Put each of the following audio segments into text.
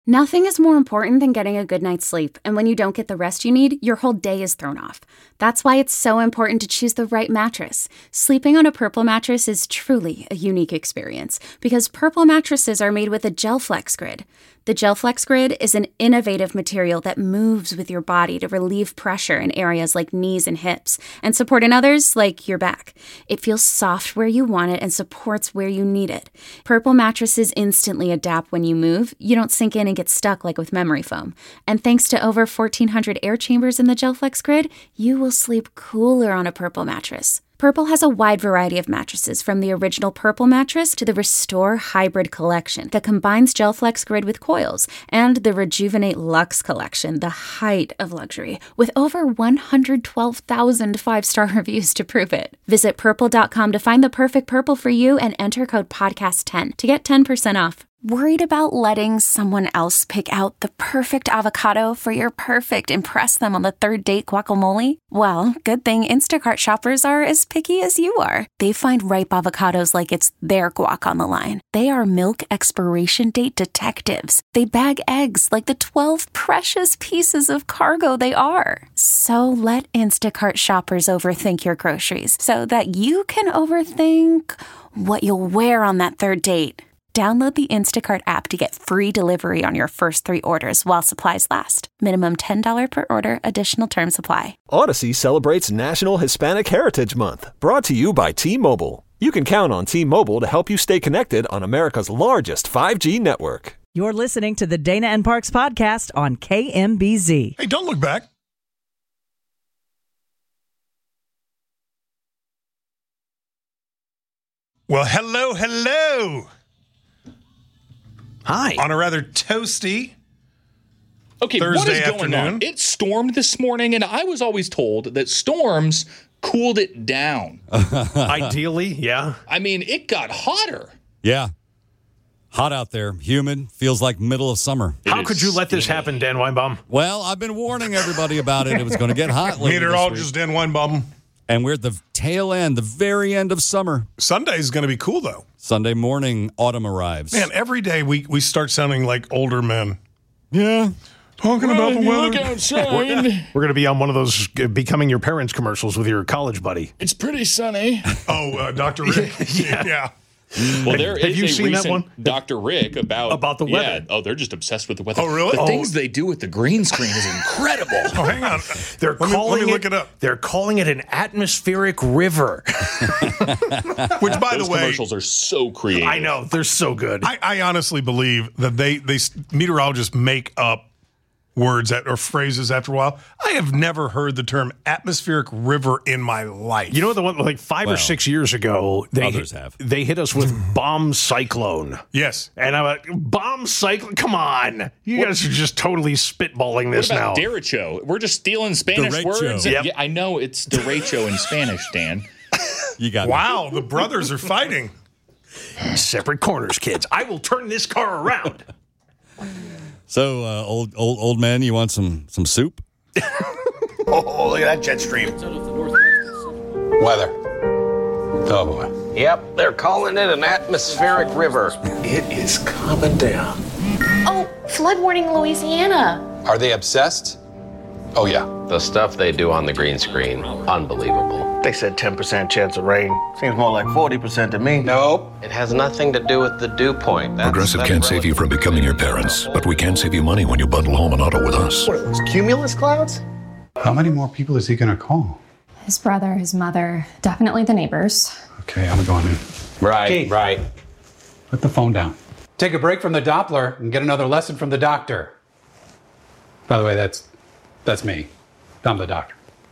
Nothing is more important than getting a good night's sleep, and when you don't get the rest you need, your whole day is thrown off. That's why it's so important to choose the right mattress. Sleeping on a Purple mattress is truly a unique experience, because Purple mattresses are made with a GelFlex Grid. The GelFlex Grid is an innovative material that moves with your body to relieve pressure in areas like knees and hips, and support in others like your back. It feels soft where you want it and supports where you need it. Purple mattresses instantly adapt when you move. You don't sink in and get stuck like with memory foam. And thanks to over 1,400 air chambers in the GelFlex Grid, you will sleep cooler on a Purple mattress. Purple has a wide variety of mattresses, from the original Purple mattress to the Restore Hybrid collection that combines GelFlex Grid with coils, and the Rejuvenate Luxe collection, the height of luxury, with over 112,000 five-star reviews to prove it. Visit purple.com to find the perfect Purple for you and enter code podcast10 to get 10% off. Worried about letting someone else pick out the perfect avocado for your perfect impress them on the third date guacamole? Well, good thing Instacart shoppers are as picky as you are. They find ripe avocados like it's their guac on the line. They are milk expiration date detectives. They bag eggs like the 12 precious pieces of cargo they are. So let Instacart shoppers overthink your groceries so that you can overthink what you'll wear on that third date. Download the Instacart app to get free delivery on your first 3 orders while supplies last. Minimum $10 per order. Additional terms apply. Odyssey celebrates National Hispanic Heritage Month, brought to you by T-Mobile. You can count on T-Mobile to help you stay connected on America's largest 5G network. You're listening to the Dana and Parks podcast on KMBZ. Hey, don't look back. Well, hello. Hi. On a rather toasty Thursday what is going afternoon. on? It stormed this morning, and I was always told that storms cooled it down. Ideally, yeah. I mean, it got hotter. Yeah. Hot out there. Humid. Feels like middle of summer. How could you let this happen, Dan Weinbaum? Well, I've been warning everybody about it. It was going to get hot later Meteorologist Dan Weinbaum. And we're at the tail end, the very end of summer. Sunday's going to be cool, though. Sunday morning, autumn arrives. Man, every day we start sounding like older men. Yeah. Talking about the weather. Look outside. We're going to be on one of those Becoming Your Parents commercials with your college buddy. It's pretty sunny. Oh, Dr. Rick. Yeah. Well, there Have is you a seen that recent one? Dr. Rick about the weather. Yeah. Oh, they're just obsessed with the weather. Oh, really? The things they do with the green screen is incredible. Oh, hang on. Let me look it up. They're calling it an atmospheric river. Which, by Those the way, commercials are so creative. I know. They're so good. I honestly believe that they meteorologists make up words or phrases after a while. I have never heard the term atmospheric river in my life. You know the one like 5 or 6 years ago, others have. They hit us with bomb cyclone. Yes. And I'm like, bomb cyclone? Come on. You guys are just totally spitballing this What about now. derecho? We're just stealing Spanish Derecho. words. Yep. Yeah, I know it's derecho in Spanish, Dan. You got me. Wow, the brothers are fighting. Separate corners, kids. I will turn this car around. So, old man, you want some soup? Oh, look at that jet stream. Weather. Oh, boy. Yep, they're calling it an atmospheric river. It is coming down. Oh, flood warning in Louisiana. Are they obsessed? Oh, yeah. The stuff they do on the green screen, unbelievable. They said 10% chance of rain. Seems more like 40% to me. Nope. It has nothing to do with the dew point. Progressive can't save you from becoming your parents, but we can save you money when you bundle home and auto with us. What are those, cumulus clouds? How many more people is he going to call? His brother, his mother, definitely the neighbors. Okay, I'm going in. Right, Keith. right. Put the phone down. Take a break from the Doppler and get another lesson from the doctor. By the way, that's me. I'm the doctor.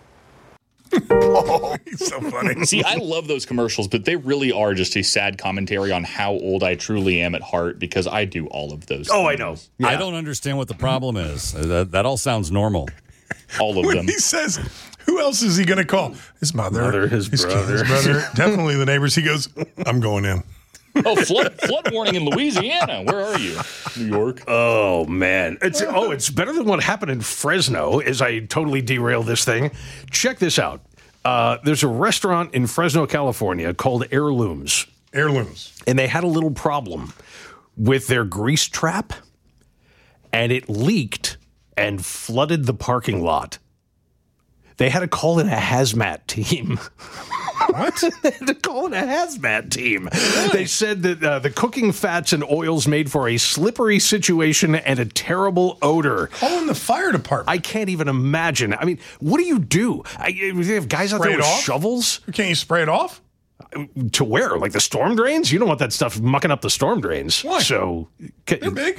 Oh, he's so funny. See, I love those commercials, but they really are just a sad commentary on how old I truly am at heart, because I do all of those Oh, things. I know. Yeah. I don't understand what the problem is. That all sounds normal. All of When them. he says, who else is he going to call? His mother, his kid, brother. his brother, definitely the neighbors. He goes, I'm going in. Oh, flood warning in Louisiana. Where are you? New York. Oh, man. It's better than what happened in Fresno, as I totally derailed this thing. Check this out. There's a restaurant in Fresno, California called Heirlooms. Heirlooms. And they had a little problem with their grease trap. and it leaked and flooded the parking lot. They had to call in a hazmat team. What? They had to call in a hazmat team. Really? They said that the cooking fats and oils made for a slippery situation and a terrible odor. Call in the fire department. I can't even imagine. I mean, what do? They have guys out there with shovels? Can't you spray it off? To where? Like the storm drains? You don't want that stuff mucking up the storm drains. Why? So they're big.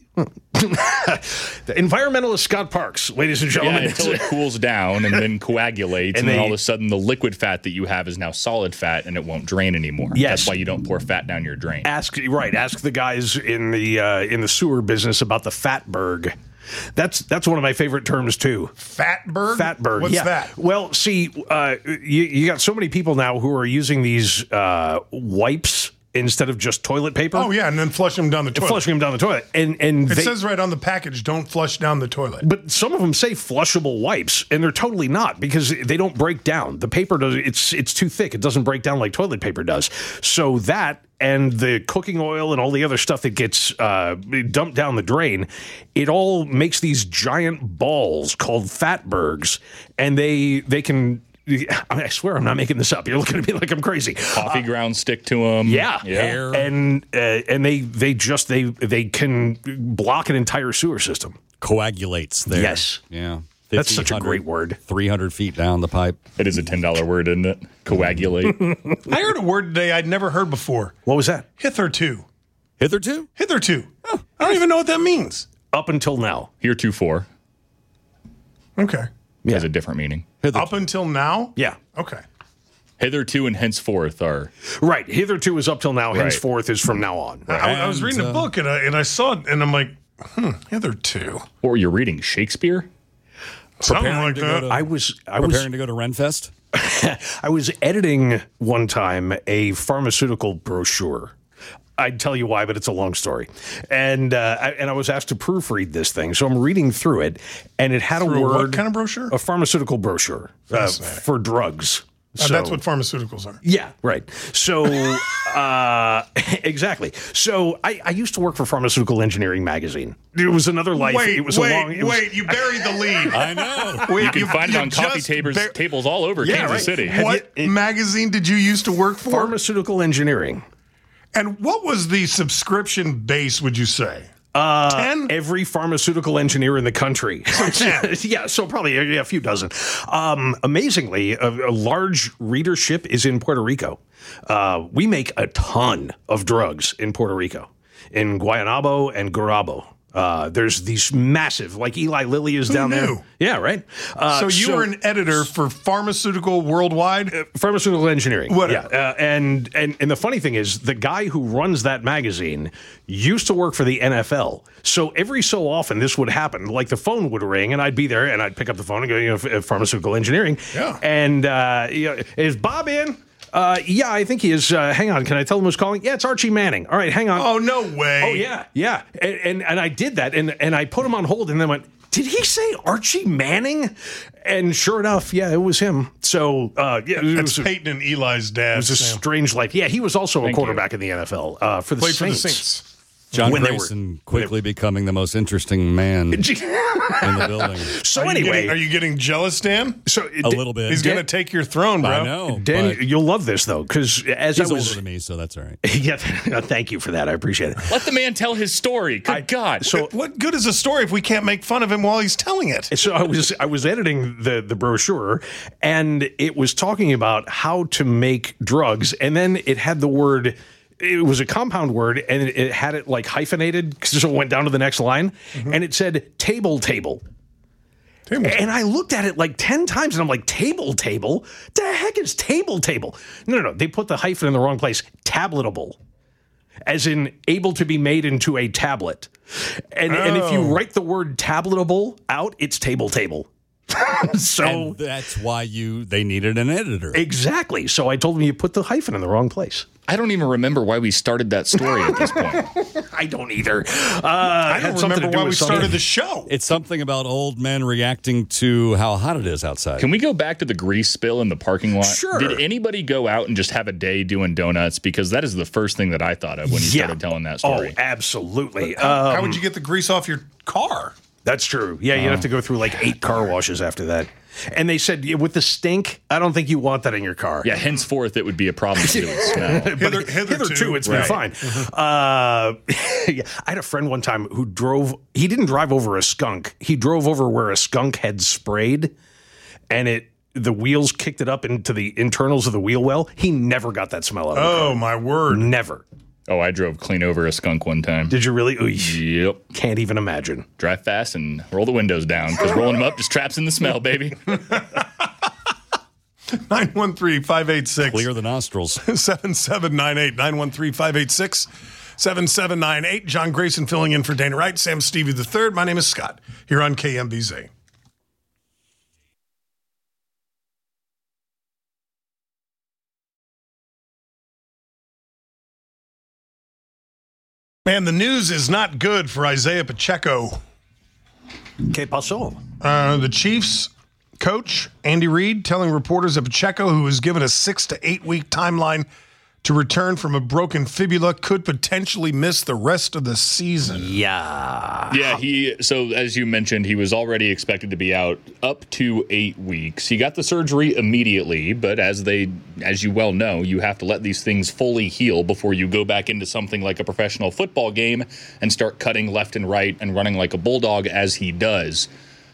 The environmentalist Scott Parks, ladies and gentlemen. Yeah, until it cools down and then coagulates, and then all of a sudden the liquid fat that you have is now solid fat and it won't drain anymore. Yes. That's why you don't pour fat down your drain. Ask the guys in the sewer business about the fatberg. That's one of my favorite terms too. Fatberg? Fatberg. What's yeah. that? Well, see, you got so many people now who are using these wipes instead of just toilet paper. Oh, yeah, and then flushing them down the toilet. And it says right on the package, don't flush down the toilet. But some of them say flushable wipes, and they're totally not because they don't break down. The paper does. It's too thick. It doesn't break down like toilet paper does. So that and the cooking oil and all the other stuff that gets dumped down the drain, it all makes these giant balls called fatbergs, and they can... I swear I'm not making this up. You're looking at me like I'm crazy. Coffee grounds stick to them. Yeah. Hair. And they can block an entire sewer system. Coagulates there. Yes. Yeah. That's such a great word. 300 feet down the pipe. It is a $10 word, isn't it? Coagulate. I heard a word today I'd never heard before. What was that? Hitherto. Hitherto? Hitherto. Oh, I don't even know what that means. Up until now. Heretofore. Okay. Yeah. Has a different meaning. Up until now? Yeah. Okay. Hitherto and henceforth are... Right. Hitherto is up till now. Henceforth is from now on. Right. I was reading a book and I saw it and I'm like, hitherto. Or you're reading Shakespeare? Something like that. I was preparing to go to Renfest? I was editing one time a pharmaceutical brochure. I'd tell you why, but it's a long story. And I was asked to proofread this thing. So I'm reading through it, and it had a word. What kind of brochure? A pharmaceutical brochure for drugs. So, that's what pharmaceuticals are. Yeah, right. So, exactly. So I used to work for Pharmaceutical Engineering Magazine. It was another life. Wait, it was you buried the lead. I know. You can find it on coffee tables all over Kansas City. What magazine did you used to work for? Pharmaceutical Engineering. And what was the subscription base, would you say? 10? Every pharmaceutical engineer in the country. So 10. Yeah, so probably a few dozen. Amazingly, a large readership is in Puerto Rico. We make a ton of drugs in Puerto Rico, in Guaynabo and Gurabo. There's these massive, like Eli Lilly is down there. Yeah, right. So you were an editor for Pharmaceutical Worldwide? Pharmaceutical Engineering. Whatever. Yeah. And the funny thing is, the guy who runs that magazine used to work for the NFL. So every so often this would happen. Like the phone would ring and I'd be there and I'd pick up the phone and go, Pharmaceutical Engineering. Yeah. And is Bob in? Yeah, I think he is. Hang on. Can I tell him who's calling? Yeah, it's Archie Manning. All right, hang on. Oh, no way. Oh, yeah. And I did that, and I put him on hold, and then went, did he say Archie Manning? And sure enough, yeah, it was him. So, it's Peyton and Eli's dad. It was a strange life. Yeah, he was also a quarterback in the NFL for the Saints. For the Saints. John Grayson quickly becoming the most interesting man in the building. So anyway, are you getting jealous, Dan? So a little bit. He's going to take your throne, bro. I know. Dan, you'll love this though, because he's older than me, so that's all right. Yeah, thank you for that. I appreciate it. Let the man tell his story. Good God. So what good is a story if we can't make fun of him while he's telling it? So I was editing the brochure, and it was talking about how to make drugs, and then it had the word. It was a compound word, and it had it like hyphenated, so it went down to the next line, and it said table. And I looked at it like 10 times, and I'm like, table? The heck is table? No. They put the hyphen in the wrong place. Tabletable. As in able to be made into a tablet. And if you write the word tabletable out, it's table. So and that's why they needed an editor. Exactly. So I told him you put the hyphen in the wrong place. I don't even remember why we started that story at this point. I don't either. I don't remember why we started the show. It's something about old men reacting to how hot it is outside. Can we go back to the grease spill in the parking lot? Sure. Did anybody go out and just have a day doing donuts? Because that is the first thing that I thought of when you started telling that story. Oh, absolutely. How would you get the grease off your car? That's true. Yeah, you'd have to go through like 8 car washes after that. And they said, with the stink, I don't think you want that in your car. Yeah, henceforth, it would be a problem to do with smell. Hitherto, it's been fine. I had a friend one time who he didn't drive over a skunk. He drove over where a skunk had sprayed, and the wheels kicked it up into the internals of the wheel well. He never got that smell out of the car. Oh, my word. Never. Oh, I drove clean over a skunk one time. Did you really? Ooh, yep. Can't even imagine. Drive fast and roll the windows down, because rolling them up just traps in the smell, baby. 913-586. Clear the nostrils. 7798. 913-586-7798. John Grayson filling in for Dana Wright. Sam Stevie III. My name is Scott, here on KMBZ. Man, the news is not good for Isaiah Pacheco. ¿Qué pasó? The Chiefs coach, Andy Reid, telling reporters that Pacheco, who was given a 6 to 8 week timeline to return from a broken fibula, could potentially miss the rest of the season. Yeah. So as you mentioned, he was already expected to be out up to 8 weeks. He got the surgery immediately, but as you well know, you have to let these things fully heal before you go back into something like a professional football game and start cutting left and right and running like a bulldog as he does.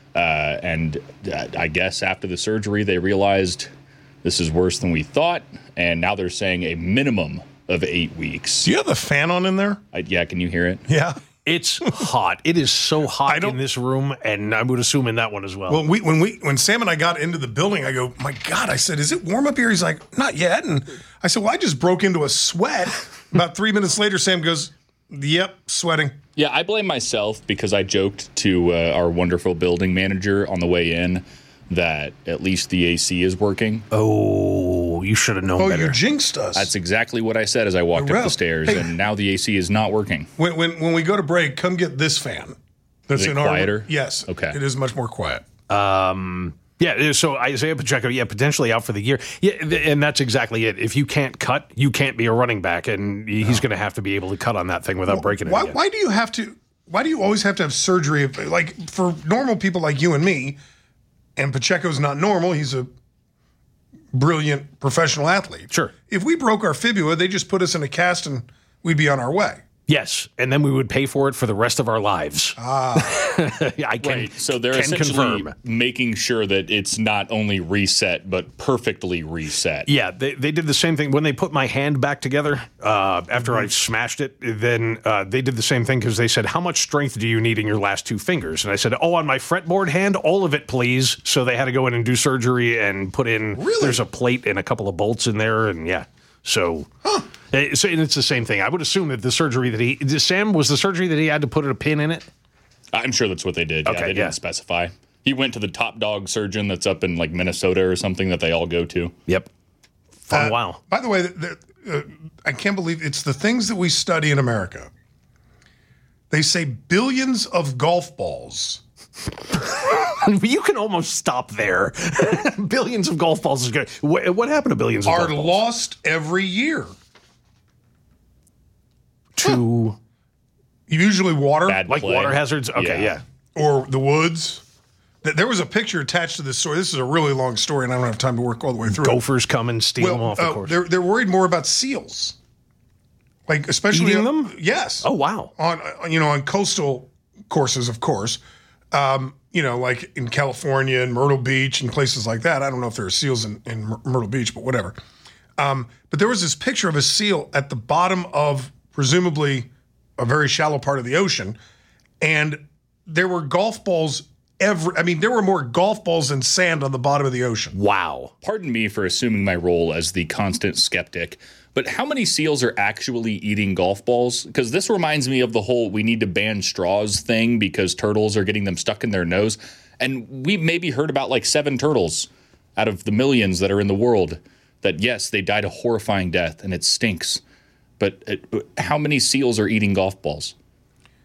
And I guess after the surgery, they realized this is worse than we thought, and now they're saying a minimum of 8 weeks. Do you have the fan on in there? Yeah, can you hear it? Yeah. It's hot. It is so hot in this room, and I would assume in that one as well. Well, when Sam and I got into the building, I go, my God, I said, is it warm up here? He's like, not yet. And I said, well, I just broke into a sweat. About 3 minutes later, Sam goes, yep, sweating. Yeah, I blame myself because I joked to our wonderful building manager on the way in that at least the AC is working. Oh, you should have known better. Oh, you jinxed us. That's exactly what I said as I walked up the stairs, and now the AC is not working. When we go to break, come get this fan. That's Is it in quieter? Our yes. Okay. It is much more quiet. Yeah, so Isaiah Pacheco, potentially out for the year. Yeah, and that's exactly it. If you can't cut, you can't be a running back, and he's going to have to be able to cut on that thing without breaking it again. Why do you always have to have surgery? Like, for normal people like you and me, and Pacheco's not normal, he's a brilliant professional athlete. Sure. If we broke our fibula, they just put us in a cast and we'd be on our way. Yes, and then we would pay for it for the rest of our lives. So they're essentially making sure that it's not only reset, but perfectly reset. Yeah, they did the same thing. When they put my hand back together after I smashed it, then they did the same thing because they said, how much strength do you need in your last 2 fingers? And I said, on my fretboard hand, all of it, please. So they had to go in and do surgery and put in, there's a plate and a couple of bolts in there, and So, and it's the same thing. I would assume that the surgery that Sam, was the surgery that he had to put a pin in it? I'm sure that's what they did. Okay, they didn't specify. He went to the top dog surgeon that's up in like Minnesota or something that they all go to. Yep. Fun wow. By the way, I can't believe it's the things that we study in America. They say billions of golf balls. You can almost stop there. Billions of golf balls is good. What happened to billions of golf balls? Are lost every year. To usually water. Like water hazards? Okay, yeah. Or the woods. There was a picture attached to this story. This is a really long story, and I don't have time to work all the way through. Gophers come and steal them off the course. They're worried more about seals. Like, especially eating them? Yes. Oh, wow. On coastal courses, of course. Like in California and Myrtle Beach and places like that. I don't know if there are seals in Myrtle Beach, but whatever. But there was this picture of a seal at the bottom of presumably a very shallow part of the ocean, and there were golf balls there were more golf balls than sand on the bottom of the ocean. Wow. Pardon me for assuming my role as the constant skeptic, but how many seals are actually eating golf balls? Because this reminds me of the whole we need to ban straws thing because turtles are getting them stuck in their nose. And we maybe heard about like 7 turtles out of the millions that are in the world that, yes, they died a horrifying death and it stinks. But how many seals are eating golf balls?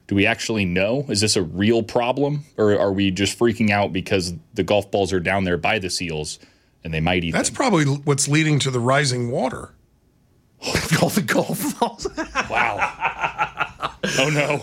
Do we actually know? Is this a real problem? Or are we just freaking out because the golf balls are down there by the seals and they might eat That's them? probably what's leading to the rising water. All the golf balls. Wow. Oh, no.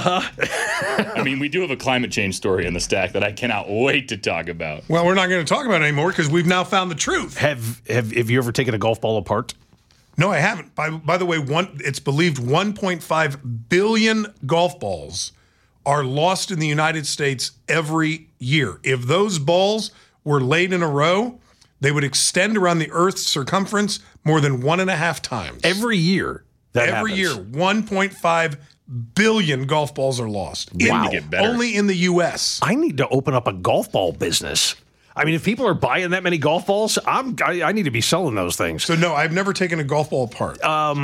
I mean, we do have a climate change story in the stack that I cannot wait to talk about. Well, we're not going to talk about it anymore because we've now found the truth. Have you ever taken a golf ball apart? No, I haven't. By the way, it's believed 1.5 billion golf balls are lost in the United States every year. If those balls were laid in a row, they would extend around the Earth's circumference more than 1.5 times. Every year. Every year, 1.5 billion golf balls are lost. Wow. Only in the U.S. I need to open up a golf ball business. I mean, if people are buying that many golf balls, I need to be selling those things. So no, I've never taken a golf ball apart.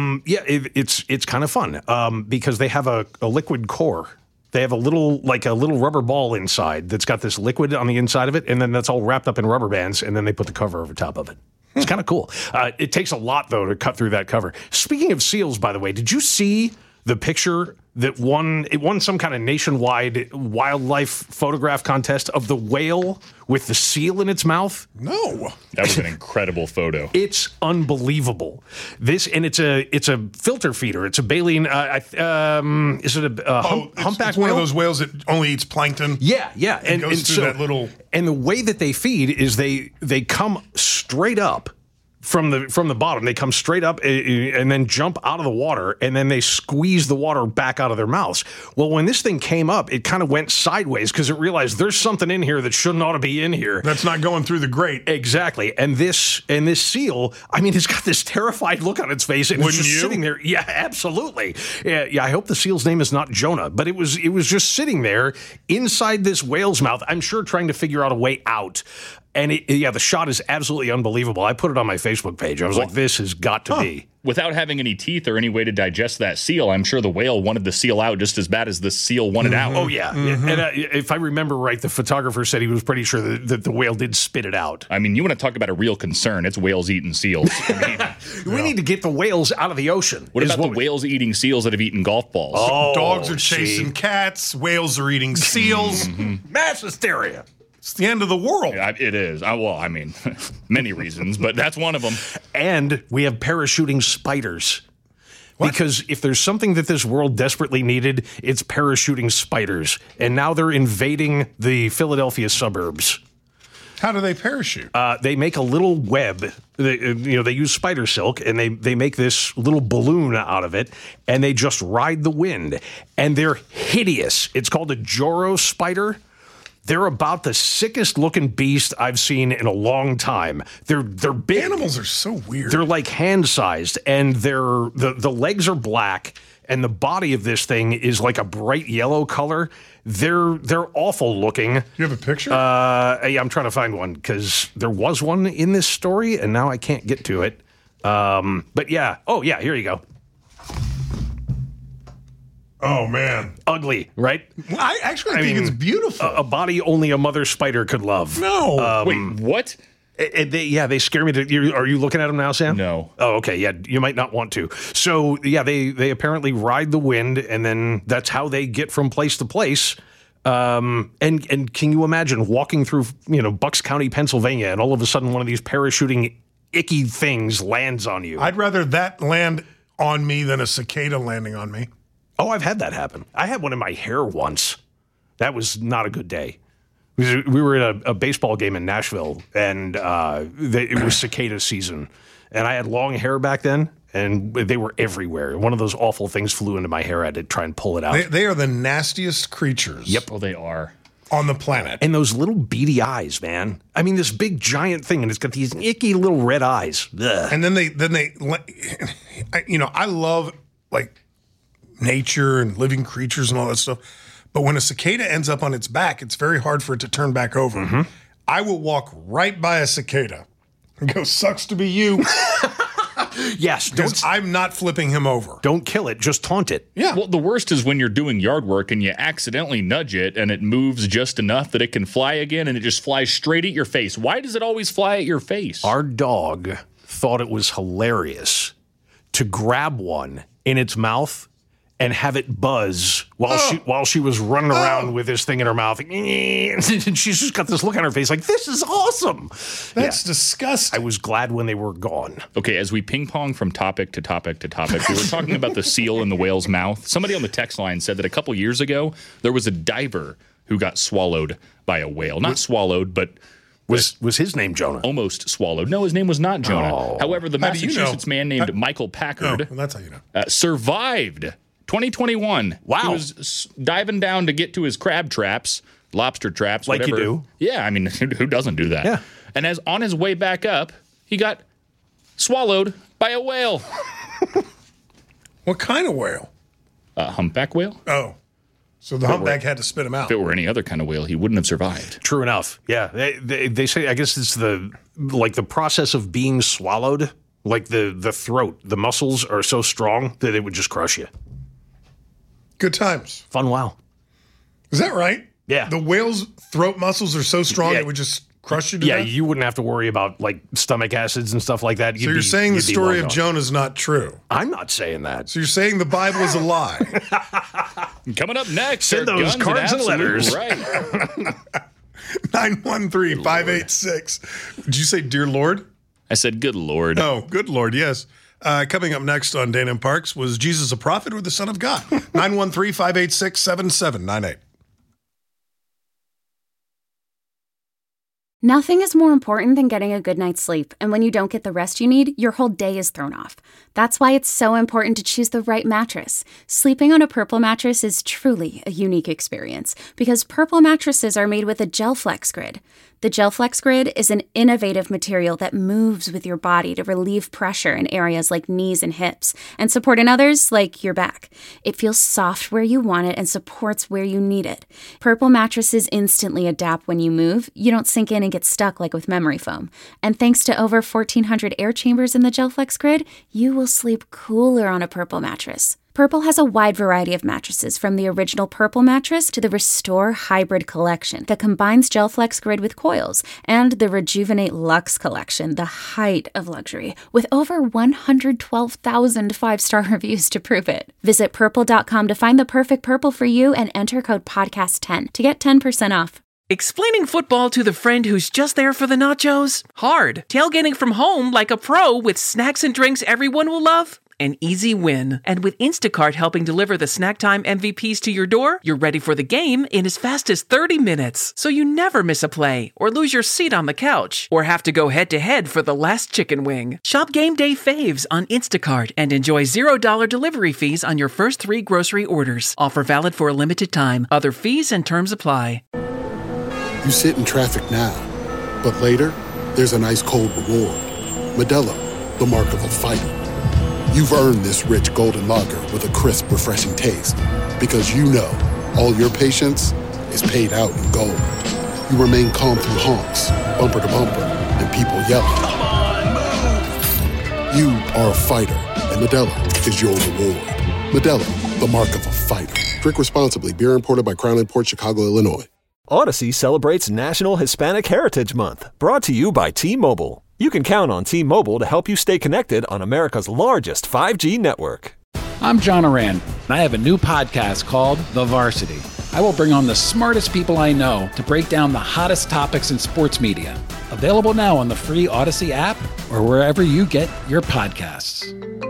It's kind of fun because they have a liquid core. They have a little rubber ball inside that's got this liquid on the inside of it, and then that's all wrapped up in rubber bands, and then they put the cover over top of it. It's kind of cool. It takes a lot, though, to cut through that cover. Speaking of seals, by the way, did you see the picture that won some kind of nationwide wildlife photograph contest of the whale with the seal in its mouth? No. That was an incredible photo. It's unbelievable. It's a filter feeder. It's a baleen. Is it a humpback it's one whale? of those whales that only eats plankton. Yeah. And goes through that little. And the way that they feed is they come straight up from the bottom. They come straight up and then jump out of the water, and then they squeeze the water back out of their mouths. Well, when this thing came up, it kind of went sideways because it realized there's something in here that shouldn't ought to be in here. That's not going through the grate. Exactly. And this seal, I mean, it's got this terrified look on its face, and it's just sitting there. Yeah, absolutely. Yeah, I hope the seal's name is not Jonah, but it was just sitting there inside this whale's mouth, I'm sure trying to figure out a way out. And the shot is absolutely unbelievable. I put it on my Facebook page. I was like, this has got to be. Without having any teeth or any way to digest that seal, I'm sure the whale wanted the seal out just as bad as the seal wanted out. Oh, yeah. Mm-hmm. And if I remember right, the photographer said he was pretty sure that the whale did spit it out. I mean, you want to talk about a real concern. It's whales eating seals. We need to get the whales out of the ocean. What about the whales eating seals that have eaten golf balls? Oh, dogs are chasing cats. Whales are eating seals. Mass hysteria. It's the end of the world. It is. Well, I mean, many reasons, but that's one of them. And we have parachuting spiders. What? Because if there's something that this world desperately needed, it's parachuting spiders. And now they're invading the Philadelphia suburbs. How do they parachute? They make a little web. They use spider silk, and they make this little balloon out of it, and they just ride the wind. And they're hideous. It's called a Joro spider. They're about the sickest looking beast I've seen in a long time. They're big. Animals are so weird. They're like hand sized, and the legs are black, and the body of this thing is like a bright yellow color. They're awful looking. Do you have a picture? Yeah, I'm trying to find one because there was one in this story, and now I can't get to it. But yeah. Oh yeah, here you go. Oh, man. Ugly, right? I actually think it's beautiful. A body only a mother spider could love. No. Wait, what? They scare me. Are you looking at them now, Sam? No. Oh, okay. Yeah, you might not want to. So, yeah, they apparently ride the wind, and then that's how they get from place to place. And can you imagine walking through, Bucks County, Pennsylvania, and all of a sudden one of these parachuting icky things lands on you? I'd rather that land on me than a cicada landing on me. Oh, I've had that happen. I had one in my hair once. That was not a good day. We were at a baseball game in Nashville, and it was cicada season. And I had long hair back then, and they were everywhere. One of those awful things flew into my hair. I had to try and pull it out. They are the nastiest creatures. Yep. Oh, they are. On the planet. And those little beady eyes, man. I mean, this big giant thing, and it's got these icky little red eyes. Ugh. And then I love, like, nature and living creatures and all that stuff. But when a cicada ends up on its back, it's very hard for it to turn back over. Mm-hmm. I will walk right by a cicada and go, sucks to be you. Yes. Because I'm not flipping him over. Don't kill it. Just taunt it. Yeah. Well, the worst is when you're doing yard work and you accidentally nudge it and it moves just enough that it can fly again and it just flies straight at your face. Why does it always fly at your face? Our dog thought it was hilarious to grab one in its mouth and have it buzz while she was running around with this thing in her mouth. And she's just got this look on her face like, this is awesome. That's disgusting. I was glad when they were gone. Okay, as we ping pong from topic to topic to topic, we were talking about the seal in the whale's mouth. Somebody on the text line said that a couple years ago, there was a diver who got swallowed by a whale. Not swallowed, but... Was his name Jonah? Almost swallowed. No, his name was not Jonah. Oh. However, the Massachusetts man named Michael Packard well, that's how you know. Survived 2021. Wow. He was diving down to get to his crab traps, lobster traps, like whatever. you do. Yeah, I mean, who doesn't do that? Yeah. And as on his way back up, he got swallowed by a whale. What kind of whale? A humpback whale. Oh. So the humpback had to spit him out. If it were any other kind of whale, he wouldn't have survived. True enough. Yeah. They say, I guess it's the process of being swallowed, like the throat, the muscles are so strong that it would just crush you. Good times. Fun wow. Is that right? Yeah. The whale's throat muscles are so strong it would just crush you to death? You wouldn't have to worry about like stomach acids and stuff like that. So you're saying the story of Jonah's not true? I'm not saysaying that. So you're saying the Bible is a lie? Coming up next, send those cards and letters. Right. 913-586. Did you say dear Lord? I said good Lord. Oh, good Lord, yes. Coming up next on Dana and Parks, was Jesus a prophet or the Son of God? 913-586-7798. Nothing is more important than getting a good night's sleep, and when you don't get the rest you need, your whole day is thrown off. That's why it's so important to choose the right mattress. Sleeping on a Purple mattress is truly a unique experience, because Purple mattresses are made with a GelFlex Grid. The GelFlex Grid is an innovative material that moves with your body to relieve pressure in areas like knees and hips, and support in others like your back. It feels soft where you want it and supports where you need it. Purple mattresses instantly adapt when you move. You don't sink in and get stuck like with memory foam. And thanks to over 1,400 air chambers in the GelFlex Grid, you will sleep cooler on a Purple mattress. Purple has a wide variety of mattresses, from the original Purple mattress to the Restore Hybrid collection that combines GelFlex Grid with coils, and the Rejuvenate Luxe collection, the height of luxury, with over 112,000 five-star reviews to prove it. Visit purple.com to find the perfect Purple for you and enter code podcast10 to get 10% off. Explaining football to the friend who's just there for the nachos? Hard. Tailgating from home like a pro with snacks and drinks everyone will love? An easy win. And with Instacart helping deliver the snack time MVPs to your door, you're ready for the game in as fast as 30 minutes. So you never miss a play, or lose your seat on the couch, or have to go head-to-head for the last chicken wing. Shop Game Day Faves on Instacart and enjoy $0 delivery fees on your first 3 grocery orders. Offer valid for a limited time. Other fees and terms apply. You sit in traffic now, but later, there's an ice-cold reward. Modelo, the mark of a fighter. You've earned this rich golden lager with a crisp, refreshing taste. Because you know, all your patience is paid out in gold. You remain calm through honks, bumper to bumper, and people yelling. Come on, move! You are a fighter, and Modelo is your reward. Modelo, the mark of a fighter. Drink responsibly. Beer imported by Crown Imports, Chicago, Illinois. Odyssey celebrates National Hispanic Heritage Month, brought to you by T-Mobile. You can count on T-Mobile to help you stay connected on America's largest 5G network. I'm John Oran, and I have a new podcast called The Varsity. I will bring on the smartest people I know to break down the hottest topics in sports media. Available now on the free Odyssey app or wherever you get your podcasts.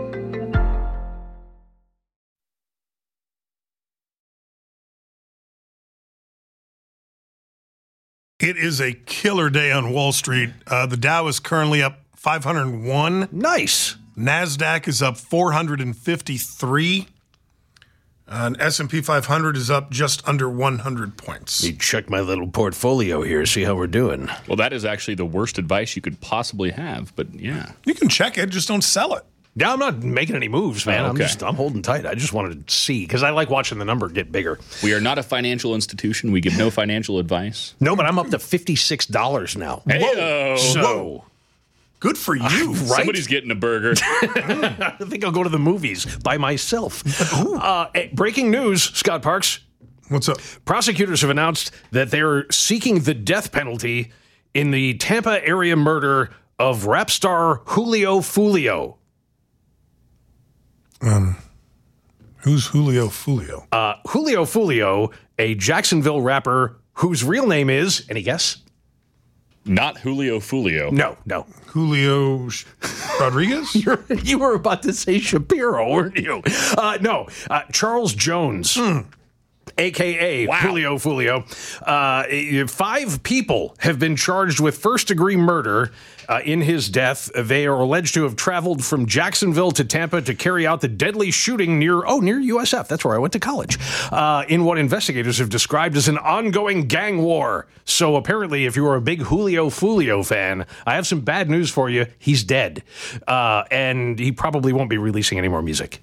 It is a killer day on Wall Street. The Dow is currently up 501. Nice. NASDAQ is up 453. And S&P 500 is up just under 100 points. Let me check my little portfolio here, see how we're doing. Well, that is actually the worst advice you could possibly have, but yeah. You can check it, just don't sell it. Yeah, I'm not making any moves, man. Oh, okay. I'm holding tight. I just wanted to see, because I like watching the number get bigger. We are not a financial institution. We give no financial advice. No, but I'm up to $56 now. Hey-o. So good for you, right? Somebody's getting a burger. I think I'll go to the movies by myself. Breaking news, Scott Parks. What's up? Prosecutors have announced that they're seeking the death penalty in the Tampa area murder of rap star Julio Fulio. Who's Julio Fulio? Julio Fulio, a Jacksonville rapper whose real name is, any guess? Not Julio Fulio. No. Julio Rodriguez? You were about to say Shapiro, weren't you? No. Charles Jones. A.K.A. Julio Fulio. 5 people have been charged with first-degree murder in his death. They are alleged to have traveled from Jacksonville to Tampa to carry out the deadly shooting near USF. That's where I went to college. In what investigators have described as an ongoing gang war. So apparently, if you are a big Julio Fulio fan, I have some bad news for you. He's dead. And he probably won't be releasing any more music.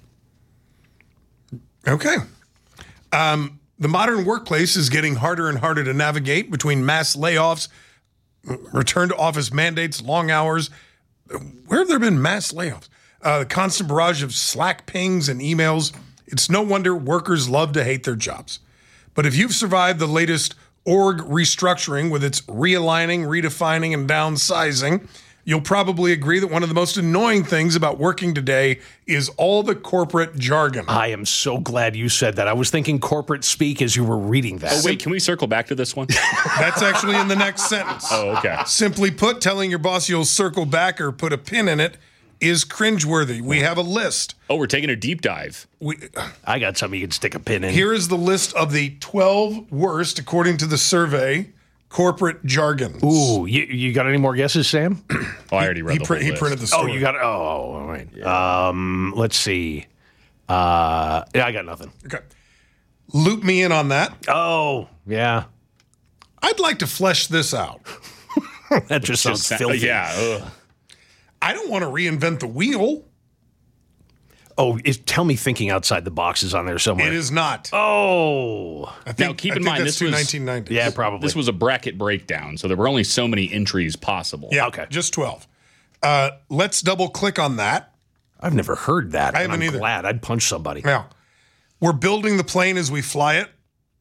Okay. The modern workplace is getting harder and harder to navigate between mass layoffs, return to office mandates, long hours. Where have there been mass layoffs? The constant barrage of Slack pings and emails. It's no wonder workers love to hate their jobs. But if you've survived the latest org restructuring with its realigning, redefining, and downsizing, you'll probably agree that one of the most annoying things about working today is all the corporate jargon. I am so glad you said that. I was thinking corporate speak as you were reading that. Oh, wait, can we circle back to this one? That's actually in the next sentence. Oh, okay. Simply put, telling your boss you'll circle back or put a pin in it is cringeworthy. We have a list. Oh, we're taking a deep dive. I got something you can stick a pin in. Here is the list of the 12 worst, according to the survey, corporate jargons. Ooh, you got any more guesses, Sam? Oh, I already read the whole list. He printed the story. Oh, you got it? Oh, all right. Yeah. Let's see. Yeah, I got nothing. Okay. Loop me in on that. Oh, yeah. I'd like to flesh this out. That just sounds filthy. Yeah. Ugh. I don't want to reinvent the wheel. Oh, tell me thinking outside the box is on there somewhere. It is not. Oh. Now, keep in mind, this was 1990s. Yeah, probably. This was a bracket breakdown, so there were only so many entries possible. Yeah, okay. Just 12. Let's double click on that. I've never heard that. I haven't either. I'm glad. I'd punch somebody. Now, we're building the plane as we fly it.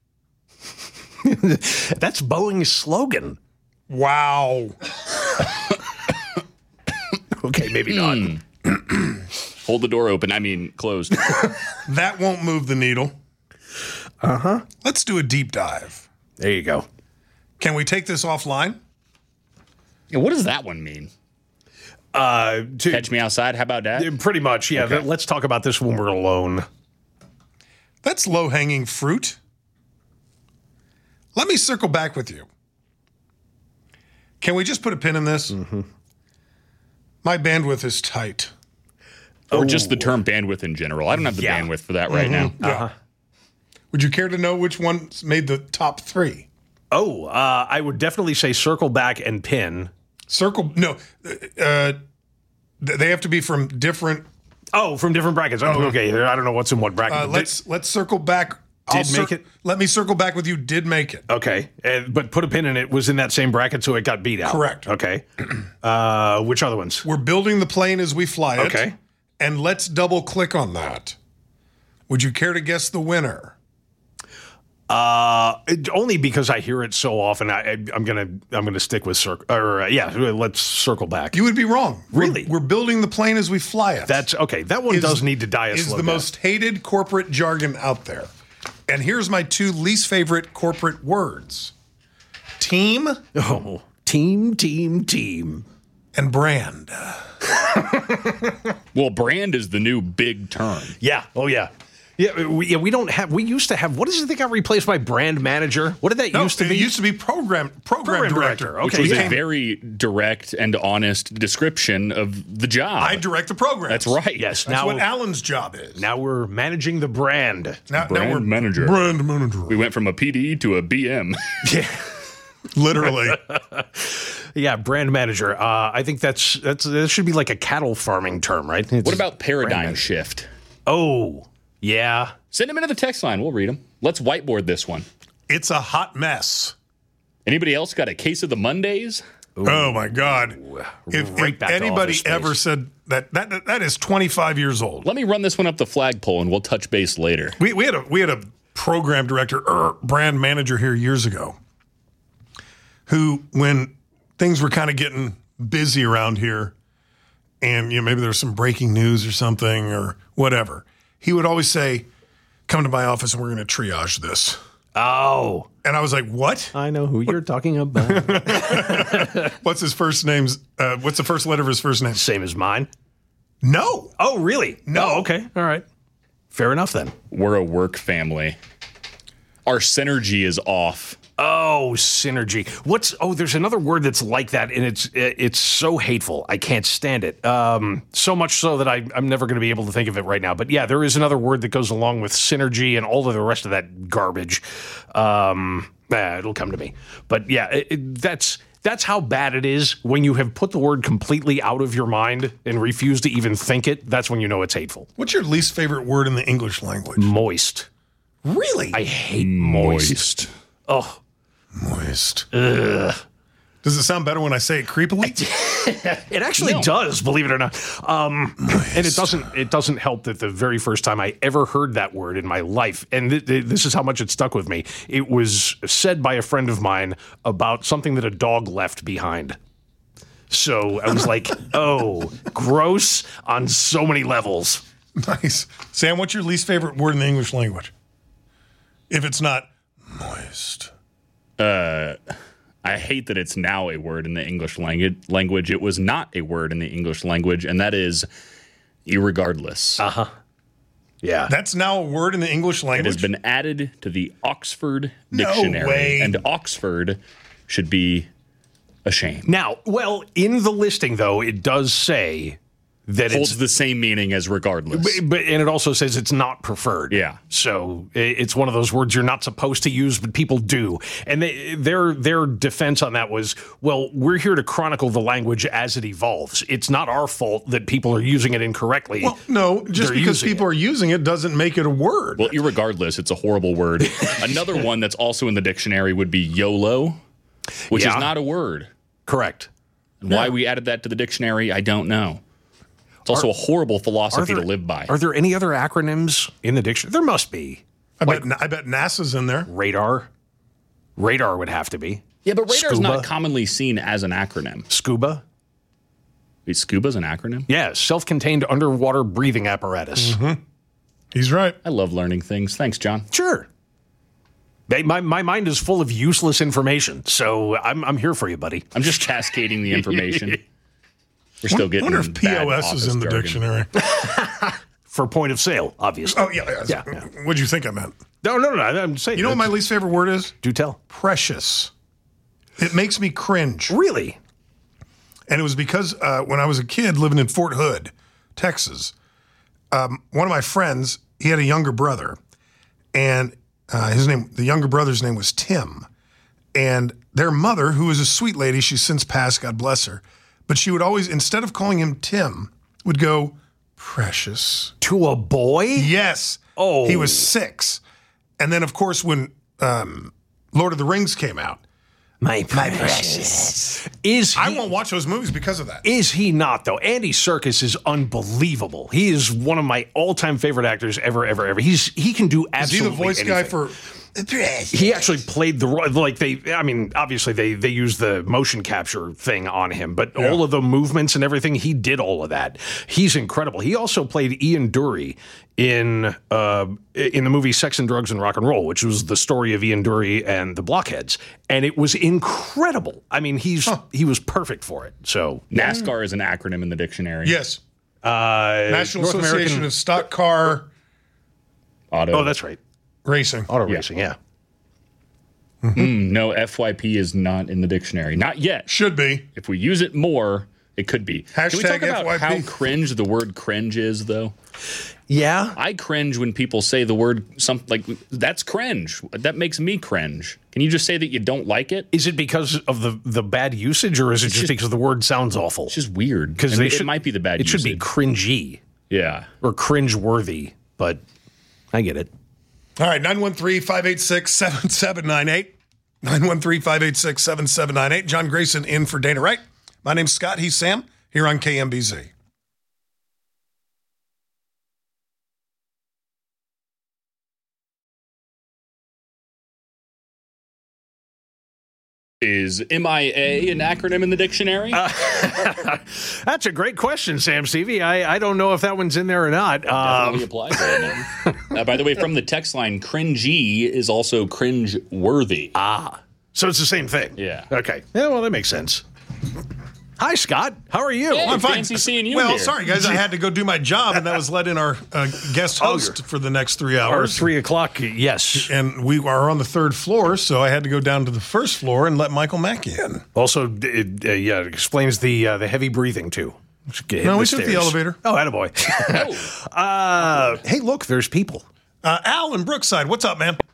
That's Boeing's slogan. Wow. Okay, maybe not. Hold the door open. I mean, closed. That won't move the needle. Uh-huh. Let's do a deep dive. There you go. Can we take this offline? Yeah, what does that one mean? Catch me outside? How about that? Pretty much, yeah. Okay. Let's talk about this when we're alone. That's low-hanging fruit. Let me circle back with you. Can we just put a pin in this? Mm-hmm. My bandwidth is tight. Or just the term bandwidth in general. I don't have the bandwidth for that right now. Uh-huh. Would you care to know which ones made the top 3? Oh, I would definitely say circle back and pin. No. They have to be from different... Oh, from different brackets. Oh, okay. I don't know what's in what bracket. Let's circle back. Make it? Let me circle back with you. Did make it. Okay. But put a pin in it. Was in that same bracket, so it got beat out. Correct. Okay. Which other ones? We're building the plane as we fly it. Okay. And let's double click on that. Would you care to guess the winner? Only because I hear it so often. I'm gonna stick with circle. Let's circle back. You would be wrong. Really? We're building the plane as we fly it. That's okay. That one does need to die a slow death. Is the most hated corporate jargon out there. And here's my 2 least favorite corporate words: team. Oh, team. And brand. Well, brand is the new big term. Yeah. Oh, yeah. Yeah, we don't have. We used to have. What is it that got replaced by brand manager? What did that used to be? It used to be program director. Okay, which was a very direct and honest description of the job. I direct the program. That's right. Yes, that's what Alan's job is. Now we're managing the brand. Now we're manager. Brand manager. We went from a PD to a BM. Yeah, literally. Yeah, brand manager. I think that should be like a cattle farming term, right? What about paradigm shift? Oh. Yeah. Send them into the text line. We'll read them. Let's whiteboard this one. It's a hot mess. Anybody else got a case of the Mondays? Ooh. Oh, my God. If anybody ever said that is 25 years old. Let me run this one up the flagpole and we'll touch base later. We had a program director, brand manager here years ago who, when things were kind of getting busy around here and maybe there was some breaking news or something or whatever, he would always say, come to my office and we're going to triage this. Oh. And I was like, what? I know who you're talking about. What's his first name's? What's the first letter of his first name? Same as mine. No. Oh, really? No. Oh, okay. All right. Fair enough then. We're a work family. Our synergy is off. Oh, synergy. There's another word that's like that, and it's so hateful. I can't stand it. So much so that I'm never going to be able to think of it right now. But yeah, there is another word that goes along with synergy and all of the rest of that garbage. It'll come to me. But yeah, that's how bad it is when you have put the word completely out of your mind and refuse to even think it. That's when you know it's hateful. What's your least favorite word in the English language? Moist. Really? I hate moist. Oh. Moist. Ugh. Does it sound better when I say it creepily? It actually does, believe it or not. And it doesn't help that the very first time I ever heard that word in my life, and this is how much it stuck with me, it was said by a friend of mine about something that a dog left behind. So I was like, oh, gross on so many levels. Nice. Sam, what's your least favorite word in the English language? If it's not moist. I hate that it's now a word in the English language. It was not a word in the English language, and that is irregardless. Uh-huh. Yeah. That's now a word in the English language? It has been added to the Oxford Dictionary. No way. And Oxford should be ashamed. Now, well, in the listing, though, it does say that holds the same meaning as regardless. And it also says it's not preferred. Yeah. So it's one of those words you're not supposed to use, but people do. And their defense on that was, well, we're here to chronicle the language as it evolves. It's not our fault that people are using it incorrectly. Well, no, just because people are using it doesn't make it a word. Well, irregardless, it's a horrible word. Another one that's also in the dictionary would be YOLO, which is not a word. Correct. And why we added that to the dictionary, I don't know. It's also a horrible philosophy to live by. Are there any other acronyms in the dictionary? There must be. I bet NASA's in there. Radar. Radar would have to be. Yeah, but radar is not commonly seen as an acronym. Scuba. Wait, scuba's an acronym? Yeah, self-contained underwater breathing apparatus. Mm-hmm. He's right. I love learning things. Thanks, John. Sure. My mind is full of useless information, so I'm here for you, buddy. I'm just cascading the information. We're still getting. I wonder if POS is in the dictionary. For point of sale, obviously. Oh, yeah. What'd you think I meant? No. I'm saying. You know what my least favorite word is? Do tell. Precious. It makes me cringe. Really? And it was because when I was a kid living in Fort Hood, Texas, one of my friends, he had a younger brother, and the younger brother's name was Tim. And their mother, who was a sweet lady, she's since passed, God bless her, but she would always, instead of calling him Tim, would go, Precious. To a boy? Yes. Oh. He was 6. And then, of course, when Lord of the Rings came out, My precious. I won't watch those movies because of that. Is he not, though? Andy Serkis is unbelievable. He is one of my all-time favorite actors ever. He can do absolutely anything. Is he the voice guy for... He actually played the role. Like obviously they use the motion capture thing on him, but all of the movements and everything, he did all of that. He's incredible. He also played Ian Dury in the movie Sex and Drugs and Rock and Roll, which was the story of Ian Dury and the Blockheads, and it was incredible. I mean, he was perfect for it. So NASCAR is an acronym in the dictionary. Yes, National North Association American of Stock Car Auto. Oh, that's right. Racing. Auto racing, yeah. No, FYP is not in the dictionary. Not yet. Should be. If we use it more, it could be. Can we talk about FYP? how cringe the word cringe is, though? Yeah. I cringe when people say the word something like, that's cringe. That makes me cringe. Can you just say that you don't like it? Is it because of the bad usage, or is it just because the word sounds awful? It's just weird. Because it might be the bad usage. It should be cringy. Yeah. Or cringe-worthy, but I get it. All right, 913-586-7798. 913-586-7798. John Grayson in for Dana Wright. My name's Scott. He's Sam here on KMBZ. Is MIA an acronym in the dictionary? That's a great question, Sam Stevie. I don't know if that one's in there or not. Definitely applies right now. By the way, from the text line, cringy is also cringe-worthy. So it's the same thing. Yeah. Okay. Yeah, well, that makes sense. Hi, Scott. How are you? Hey, I'm fine. fancy seeing you Well, here. sorry, guys. I had to go do my job, and that was let in our guest host for the next 3 hours. Or 3 o'clock, yes. And we are on the 3rd floor, so I had to go down to the 1st floor and let Michael Mackey in. Also, it explains the heavy breathing, too. No, we took the elevator. Oh, attaboy. Hey, look, there's people. Al in Brookside, what's up, man?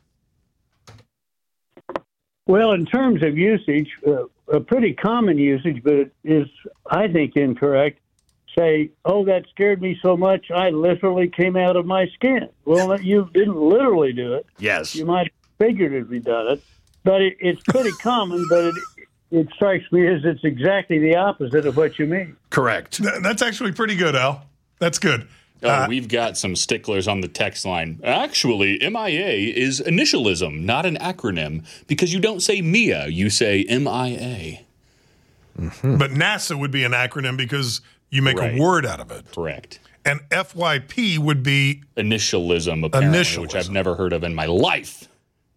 Well, in terms of usage, a pretty common usage, but it is, I think, incorrect. Say, oh, that scared me so much, I literally came out of my skin. Well, you didn't literally do it. Yes. You might have figuratively done it, but it's pretty common, but it strikes me as it's exactly the opposite of what you mean. Correct. That's actually pretty good, Al. That's good. We've got some sticklers on the text line. Actually, MIA is initialism, not an acronym, because you don't say MIA, you say MIA. Mm-hmm. But NASA would be an acronym because you make a word out of it. Correct. And FYP would be initialism, apparently, which I've never heard of in my life.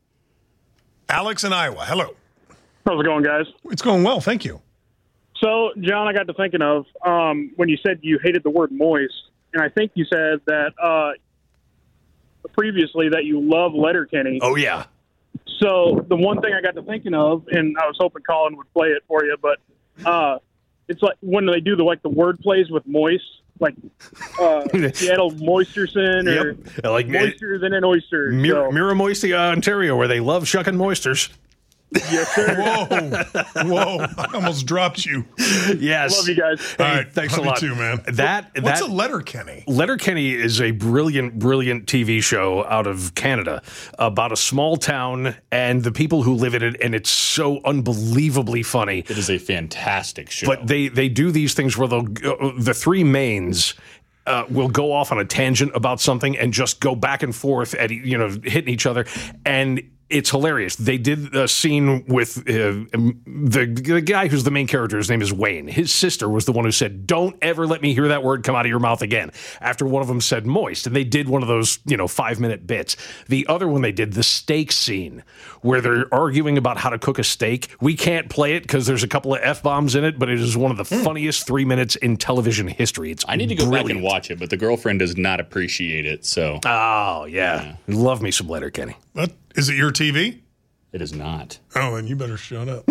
Alex in Iowa, hello. How's it going, guys? It's going well, thank you. So, John, I got to thinking of when you said you hated the word moist, and I think you said that previously that you love Letterkenny. Oh, yeah. So the one thing I got to thinking of, and I was hoping Colin would play it for you, but it's like when they do the word plays with moist, like Seattle Moisterson or like moister than an oyster. Miramoisty, Ontario, where they love shucking moisters. Yes, sir. Whoa! I almost dropped you. Yes. Love you guys. Hey, All right, thanks a love lot. you too, man. What's a Letterkenny? Letterkenny is a brilliant TV show out of Canada about a small town and the people who live in it, and it's so unbelievably funny. It is a fantastic show. But they do these things where the three mains will go off on a tangent about something and just go back and forth at hitting each other, and it's hilarious. They did a scene with the guy who's the main character. His name is Wayne. His sister was the one who said, "Don't ever let me hear that word come out of your mouth again," after one of them said moist. And they did one of those, 5-minute bits. The other one they did, the steak scene, where they're arguing about how to cook a steak. We can't play it because there's a couple of F-bombs in it, but it is one of the funniest 3 minutes in television history. It's I need to go back and watch it, but the girlfriend does not appreciate it. So, oh, yeah. Love me some Letterkenny. Is it your TV? It is not. Oh, then you better shut up.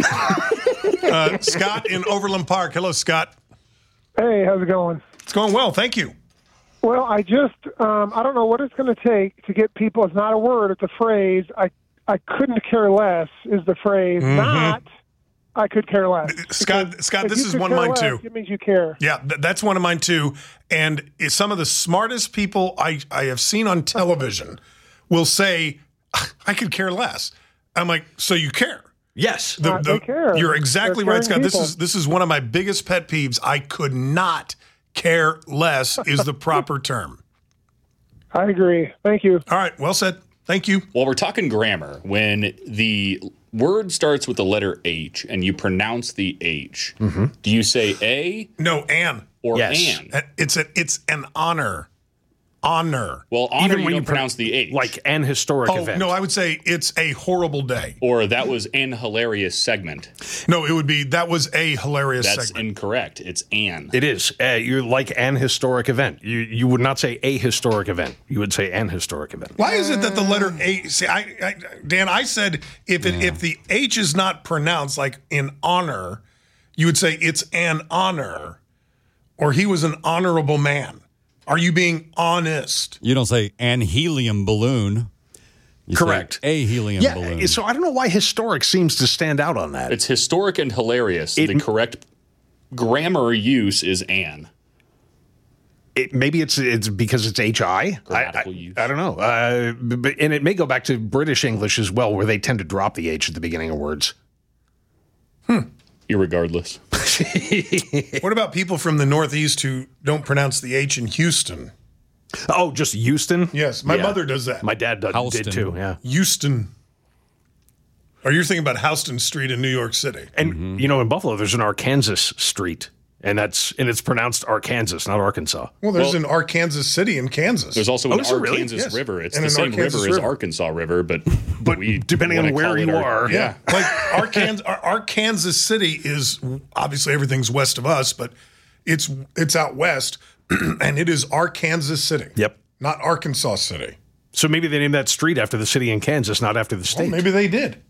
Scott in Overland Park. Hello, Scott. Hey, how's it going? It's going well, thank you. Well, I just, I don't know what it's going to take to get people, it's not a word, it's a phrase. I couldn't care less is the phrase, not I could care less. Scott, this is one of mine too. It means you care. Yeah, that's one of mine too. And some of the smartest people I have seen on television will say, I could care less. I'm like, so you care? Yes. They care. You're exactly right, Scott. People. This is one of my biggest pet peeves. I could not care less is the proper term. I agree. Thank you. All right, well said. Thank you. Well, we're talking grammar. When the word starts with the letter H and you pronounce the H, do you say a? No, an. Or an? It's an honor. Honor. Well, honor, even you when don't you pronounce the H. Like an historic event. No, I would say it's a horrible day. Or that was an hilarious segment. No, it would be that was a hilarious That's segment. incorrect. It's an. It is. You're like an historic event. You would not say a historic event. You would say an historic event. Why is it that the letter A? See, Dan, I said if the H is not pronounced like in honor, you would say it's an honor, or he was an honorable man. Are you being honest? You don't say an helium balloon. You Correct. Say a helium balloon. So I don't know why historic seems to stand out on that. It's historic and hilarious. The correct grammar use is an. Maybe it's because it's HI. Grammatical use. I don't know. And it may go back to British English as well, where they tend to drop the H at the beginning of words. Irregardless. What about people from the Northeast who don't pronounce the H in Houston? Oh, just Houston? Yes, my mother does that. My dad did too, yeah. Houston. Or you're thinking about Houston Street in New York City. And, in Buffalo, there's an Arkansas Street. And it's pronounced Arkansas, not Arkansas. Well, there's an Arkansas City in Kansas. There's also an Arkansas River. It's the same river as Arkansas River, but we depending on where you are. Yeah. Like Arkansas City is obviously everything's west of us, but it's out west, and it is Arkansas City. Yep. Not Arkansas City. So maybe they named that street after the city in Kansas, not after the state. Well, maybe they did.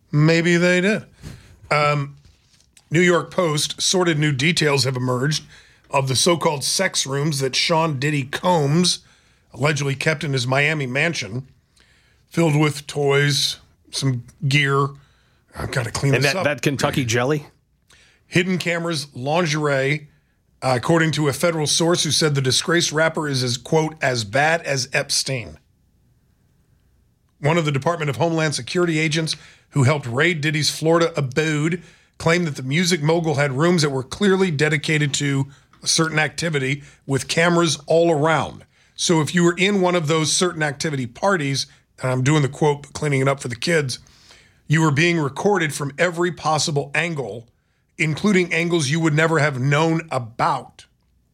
New York Post, sordid new details have emerged of the so-called sex rooms that Sean Diddy Combs allegedly kept in his Miami mansion, filled with toys, some gear. I've got to clean this up. And that Kentucky jelly? Hidden cameras, lingerie, according to a federal source who said the disgraced rapper is, as, quote, as bad as Epstein. One of the Department of Homeland Security agents who helped raid Diddy's Florida abode claimed that the music mogul had rooms that were clearly dedicated to a certain activity with cameras all around. So if you were in one of those certain activity parties, and I'm doing the quote, cleaning it up for the kids, you were being recorded from every possible angle, including angles you would never have known about.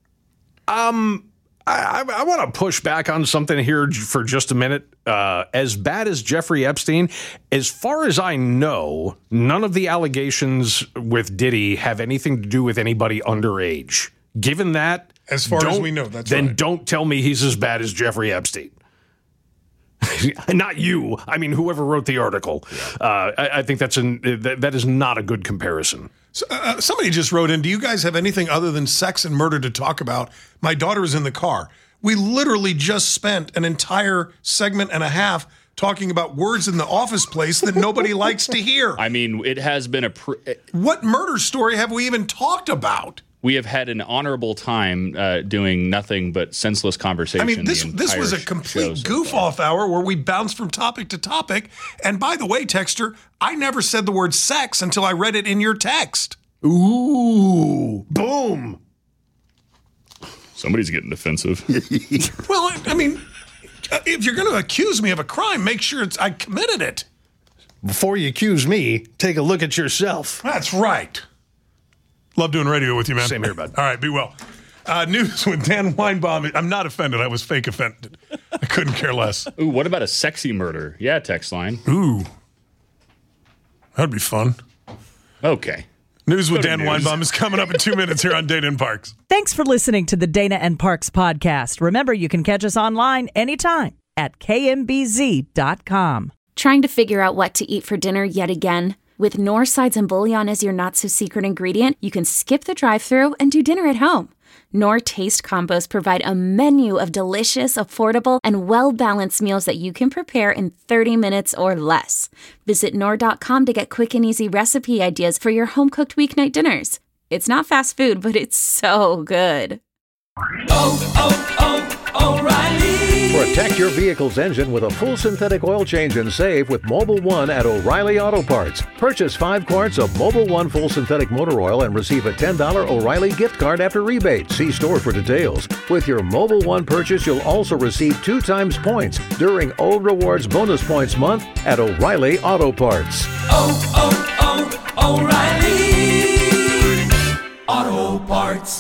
I want to push back on something here for just a minute. As bad as Jeffrey Epstein, as far as I know, none of the allegations with Diddy have anything to do with anybody underage. Given that, as far as we know, that's then right. Don't tell me he's as bad as Jeffrey Epstein. Not you. I mean, whoever wrote the article. I think that is not a good comparison. So, somebody just wrote in, do you guys have anything other than sex and murder to talk about? My daughter is in the car. We literally just spent an entire segment and a half talking about words in the office place that nobody likes to hear. I mean, it has been what murder story have we even talked about? We have had an honorable time doing nothing but senseless conversation. I mean, this was a complete goof-off hour where we bounced from topic to topic. And by the way, Texter, I never said the word sex until I read it in your text. Ooh, boom. Somebody's getting defensive. Well, I mean, if you're going to accuse me of a crime, make sure I committed it. Before you accuse me, take a look at yourself. That's right. Love doing radio with you, man. Same here, bud. All right, be well. News with Dan Weinbaum. I'm not offended. I was fake offended. I couldn't care less. Ooh, what about a sexy murder? Yeah, text line. Ooh. That'd be fun. Okay. News with Dan Weinbaum is coming up in 2 minutes here on Dana and Parks. Thanks for listening to the Dana and Parks podcast. Remember, you can catch us online anytime at kmbz.com. Trying to figure out what to eat for dinner yet again? With Knorr sides and bouillon as your not-so-secret ingredient, you can skip the drive-thru and do dinner at home. Knorr Taste Combos provide a menu of delicious, affordable, and well-balanced meals that you can prepare in 30 minutes or less. Visit Knorr.com to get quick and easy recipe ideas for your home-cooked weeknight dinners. It's not fast food, but it's so good. O'Reilly. Protect your vehicle's engine with a full synthetic oil change and save with Mobil 1 at O'Reilly Auto Parts. Purchase 5 quarts of Mobil 1 full synthetic motor oil and receive a $10 O'Reilly gift card after rebate. See store for details. With your Mobil 1 purchase, you'll also receive 2 times points during O Rewards Bonus Points Month at O'Reilly Auto Parts. O'Reilly Auto Parts.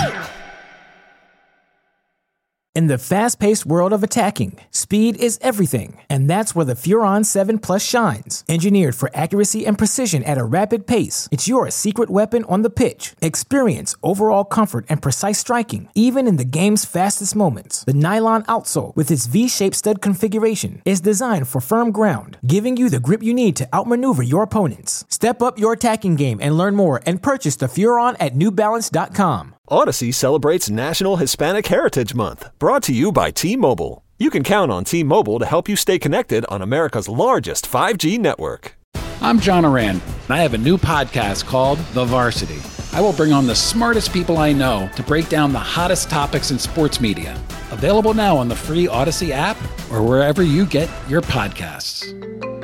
In the fast-paced world of attacking, speed is everything, and that's where the Furon 7 Plus shines. Engineered for accuracy and precision at a rapid pace, it's your secret weapon on the pitch. Experience overall comfort and precise striking, even in the game's fastest moments. The nylon outsole, with its V-shaped stud configuration, is designed for firm ground, giving you the grip you need to outmaneuver your opponents. Step up your attacking game and learn more and purchase the Furon at NewBalance.com. Odyssey celebrates National Hispanic Heritage Month, brought to you by T-Mobile. You can count on T-Mobile to help you stay connected on America's largest 5G network. I'm John Oran, and I have a new podcast called The Varsity. I will bring on the smartest people I know to break down the hottest topics in sports media. Available now on the free Odyssey app or wherever you get your podcasts.